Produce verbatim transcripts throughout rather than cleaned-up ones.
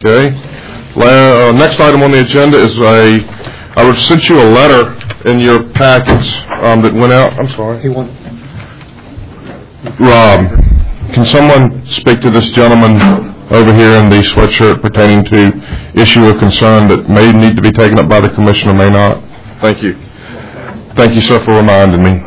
Okay. La- uh, next item on the agenda is a. I sent you a letter in your packets um, that went out. I'm sorry. He won. Rob, can someone speak to this gentleman over here in the sweatshirt pertaining to issue of concern that may need to be taken up by the commission or may not? Thank you. Thank you, sir, for reminding me.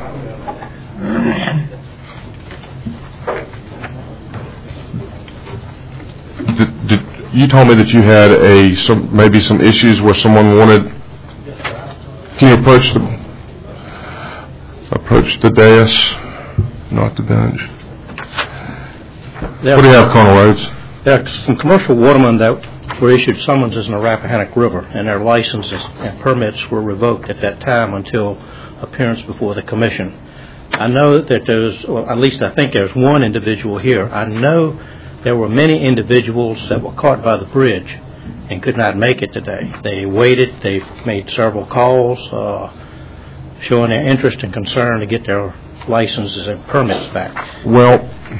Did, did, you told me that you had a some maybe some issues where someone wanted. Can you approach the approach the dais, not the bench? There, what do you have, Colonel Rhodes? There are some commercial watermen that were issued summonses in the Rappahannock River, and their licenses and permits were revoked at that time until appearance before the commission. I know that there's, well, at least I think there's one individual here. I know there were many individuals that were caught by the bridge and could not make it today. They waited. They made several calls uh, showing their interest and concern to get their licenses and permits back. Well,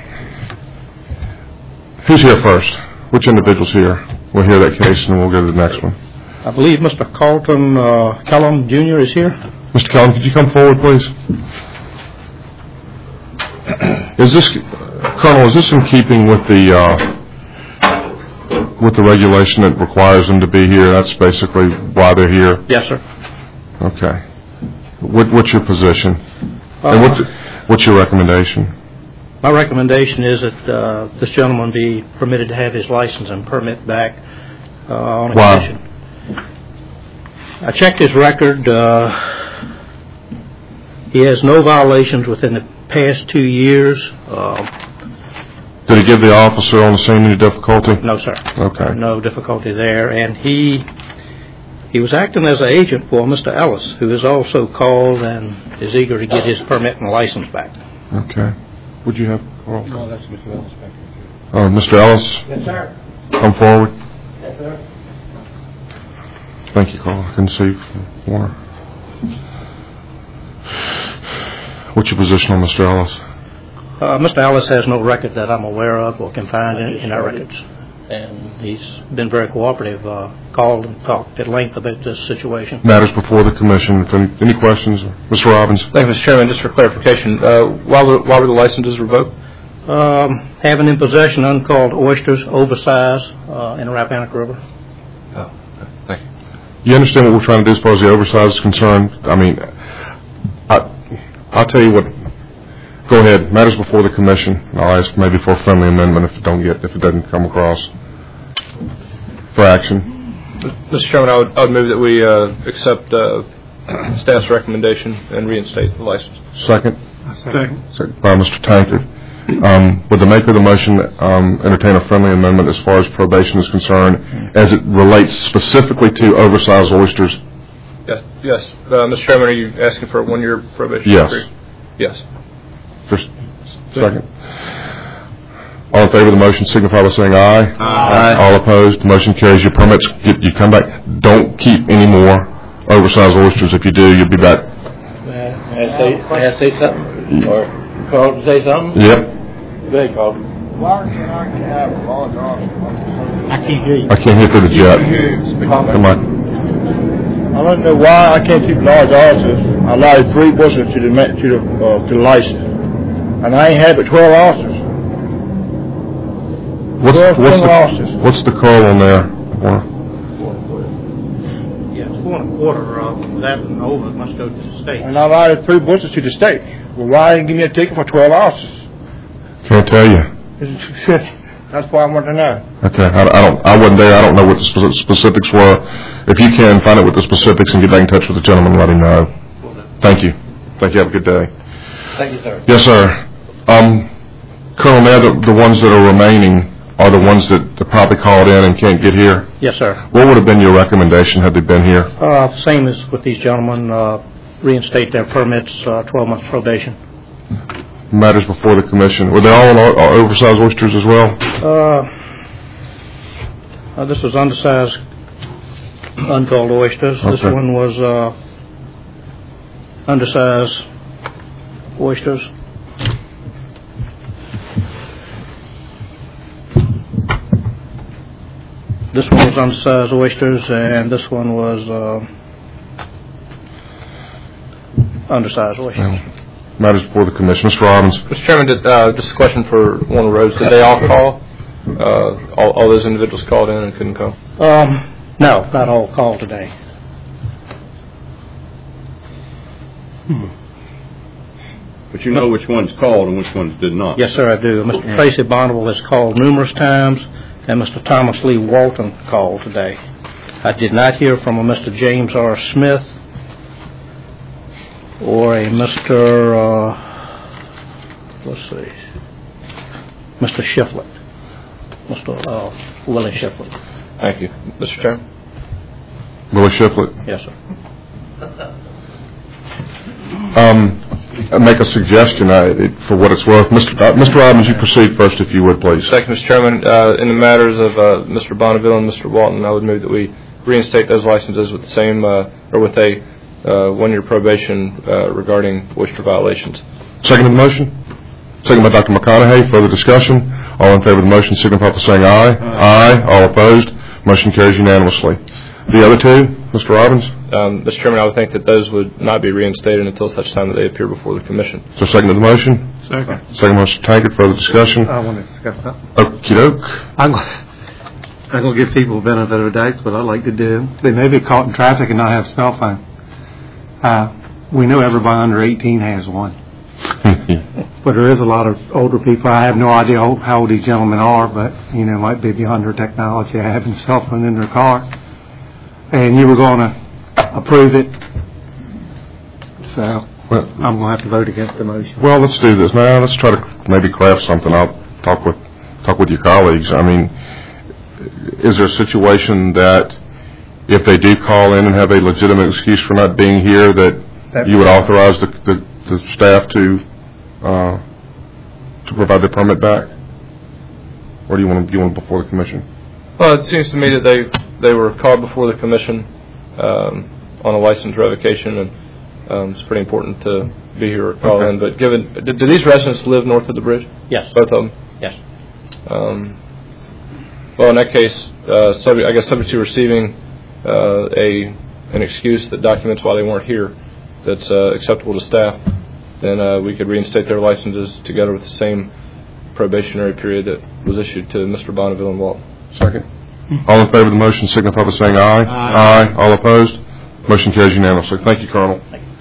who's here first? Which individual's here? We'll hear that case and we'll go to the next one. I believe Mister Carlton uh, Kellum Junior is here. Mister Kellum, could you come forward, please? Is this, Colonel, is this in keeping with the uh, with the regulation that requires them to be here? That's basically why they're here? Yes, sir. Okay. What, what's your position? Uh, and what, what's your recommendation? My recommendation is that uh, this gentleman be permitted to have his license and permit back uh, on a Why? condition. I checked his record. Uh, he has no violations within the past two years. Uh, Did he give the officer on the scene any difficulty? No, sir. Okay. No difficulty there. And he he was acting as an agent for Mister Ellis, who is also called and is eager to get his permit and license back. Okay. Would you have Carl? No, that's Mister Ellis back here. Uh, Mister Ellis? Yes, sir. Come forward. Yes, sir. Thank you, Carl. I can see more. What's your position on Mister Ellis? Uh, Mister Ellis has no record that I'm aware of or can find in, in our records. And he's been very cooperative, uh, called and talked at length about this situation. Matters before the commission. If any, any questions? Mister Robbins? Thank you, Mister Chairman. Just for clarification, uh, why, were, why were the licenses revoked? Um, having in possession uncalled oysters, oversized, uh, in the Rappahannock River. Oh, okay. Thank you. You understand what we're trying to do as far as the oversize is concerned? I mean, I, I'll tell you what. Go ahead. Matters before the commission. I'll ask maybe for a friendly amendment if it don't get if it doesn't come across for action. Mister Chairman, I would, I would move that we uh, accept uh, staff's recommendation and reinstate the license. Second. Second. Second by Mister Tankard. Um, would the maker of the motion um, entertain a friendly amendment as far as probation is concerned, as it relates specifically to oversized oysters? Yes. Yes. Uh, Mister Chairman, are you asking for a one-year probation? Yes. Period? Yes. First, second. All in favor of the motion signify by saying aye. Aye. All opposed, the motion carries. Your permits, you, you come back. Don't keep any more oversized oysters. If you do, you'll be back. May I, may I say, may I say something? Or Carl to say something? Yep. Go ahead, Carl. Why can I have a large office? I can't hear you. I can't hear through the jet. Come on. I don't know why I can't keep large offices. I allowed three bushels to the ma- to the uh, to the license, and I ain't had but twelve officers. What's, Twelve what's, single the, officers. what's the call on there? Yeah, it's four and a quarter. Uh, that and over must go to the state. And I allowed three bushels to the state. Well, why didn't give me a ticket for twelve officers? Can't tell you. That's why I want to know. Okay, I, I don't. I wasn't there. I don't know what the spe- specifics were. If you can find out what the specifics and get back in touch with the gentleman, let him know. Thank you. Thank you. Have a good day. Thank you, sir. Yes, sir. Um, Colonel, now the, the ones that are remaining are the ones that, that probably called in and can't get here. Yes, sir. What would have been your recommendation had they been here? Uh, same as with these gentlemen, uh, reinstate their permits, uh, twelve months probation. Matters before the commission. Were they all o- o- oversized oysters as well? Uh, uh, this was undersized, uncalled oysters. This Okay. one was uh, undersized oysters. This one was undersized oysters, and this one was uh, undersized oysters. Well, matters before the commission. Mister Robbins. Mister Chairman, did, uh, just a question for Warner Roads. Did they all call? Uh, all, all those individuals called in and couldn't come? Um, no, not all called today. But you know which ones called and which ones did not. Yes, sir, I do. Mister Tracy Bonneville has called numerous times, and Mister Thomas Lee Walton called today. I did not hear from a Mister James R. Smith or a Mister Uh, let's see, Mister Shiflett, Mister Uh, Willie Shiflett. Thank you. Mister Chairman? Willie Shiflett. Yes, sir. Um, I make a suggestion uh, it, for what it's worth. Mister Uh, Mister Robbins, you proceed first, if you would, please. Thank you, Mister Chairman. Uh, in the matters of uh, Mister Bonneville and Mister Walton, I would move that we reinstate those licenses with the same, uh, or with a uh, one-year probation uh, regarding oyster violations. Second to the motion? Second by Doctor McConaughey. Further discussion? All in favor of the motion signify by saying aye. Aye. Aye. All opposed? Motion carries unanimously. The other two, Mister Robbins? Um, Mister Chairman, I would think that those would not be reinstated until such time that they appear before the Commission. So second to the motion? Second. Second by Mister Tankard. Further discussion? I want to discuss something. Okey doke. I'm, go- I'm going to give people the benefit of the doubt. It's what I like to do. They may be caught in traffic and not have a cell phone. Uh, we know everybody under eighteen has one. But there is a lot of older people. I have no idea how how old these gentlemen are, but, you know, might be beyond their technology. I have a cell phone in their car. And you were going to approve it. So Well, I'm going to have to vote against the motion. well, let's do this. Now, let's try to maybe craft something. I'll talk with talk with your colleagues. I mean, is there a situation that if they do call in and have a legitimate excuse for not being here, that, That- you would authorize the, the, the staff to uh, to provide their permit back? Or do you want to, you want it before the commission? Well, it seems to me that they they were called before the Commission um, on a license revocation, and um, it's pretty important to be here or call Okay. in. But given, do, do these residents live north of the bridge? Yes. Both of them? Yes. Um, well, in that case, uh, subject, I guess subject to receiving uh, a an excuse that documents why they weren't here that's uh, acceptable to staff, then uh, we could reinstate their licenses together with the same probationary period that was issued to Mister Bonneville and Walton. Second. All in favor of the motion signify by saying aye. Aye. Aye. All opposed? Motion carries unanimously. Thank you, Colonel. Thank you.